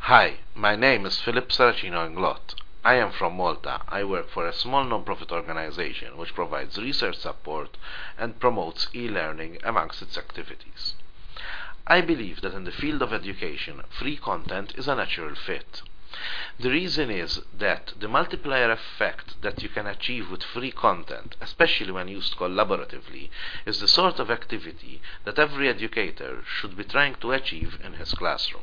Hi, my name is Philip Saracino Inglot. I am from Malta. I work for a small non-profit organization which provides research support and promotes e-learning amongst its activities. I believe that in the field of education, free content is a natural fit. The reason is that the multiplier effect that you can achieve with free content, especially when used collaboratively, is the sort of activity that every educator should be trying to achieve in his classroom.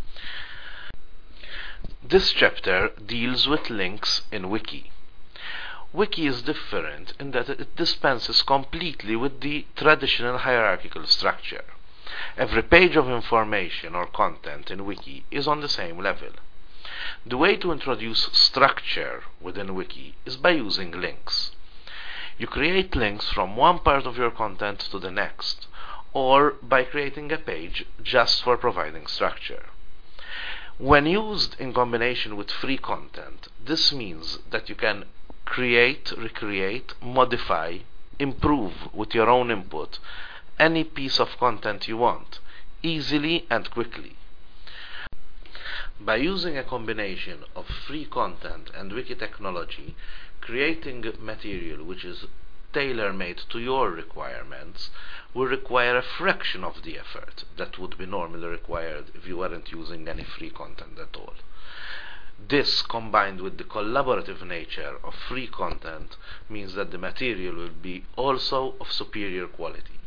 This chapter deals with links in Wiki. Wiki is different in that it dispenses completely with the traditional hierarchical structure. Every page of information or content in Wiki is on the same level. The way to introduce structure within Wiki is by using links. You create links from one part of your content to the next, or by creating a page just for providing structure. When used in combination with free content, this means that you can create, recreate, modify, improve with your own input any piece of content you want, easily and quickly. By using a combination of free content and wiki technology, creating material which is tailor-made to your requirements will require a fraction of the effort that would be normally required if you weren't using any free content at all. This, combined with the collaborative nature of free content, means that the material will be also of superior quality.